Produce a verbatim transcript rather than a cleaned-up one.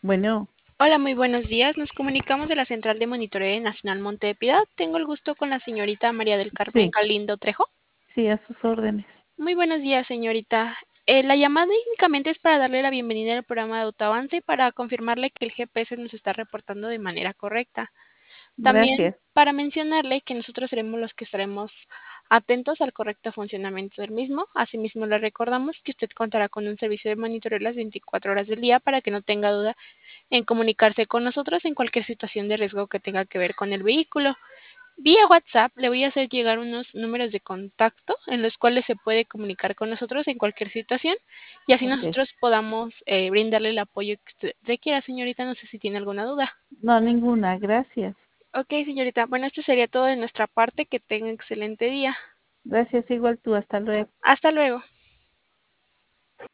Bueno, Hola, muy buenos días. Nos comunicamos de la Central de Monitoreo Nacional Monte de Piedad. Tengo el gusto con la señorita María del Carmen sí, Galindo Trejo. sí, a sus órdenes. Muy buenos días, señorita. Eh, la llamada únicamente es para darle la bienvenida al programa de autoavance y para confirmarle que el G P S nos está reportando de manera correcta. También Gracias. para mencionarle que nosotros seremos los que estaremos atentos al correcto funcionamiento del mismo. Asimismo, le recordamos que usted contará con un servicio de monitoreo las veinticuatro horas del día para que no tenga duda en comunicarse con nosotros en cualquier situación de riesgo que tenga que ver con el vehículo. Vía WhatsApp le voy a hacer llegar unos números de contacto en los cuales se puede comunicar con nosotros en cualquier situación y así Ok. nosotros podamos eh, brindarle el apoyo que usted requiera, señorita. No sé si tiene alguna duda. No, ninguna, gracias. Ok, señorita. Bueno, esto sería todo de nuestra parte. Que tenga excelente día. Gracias igual tú, hasta luego. Hasta luego.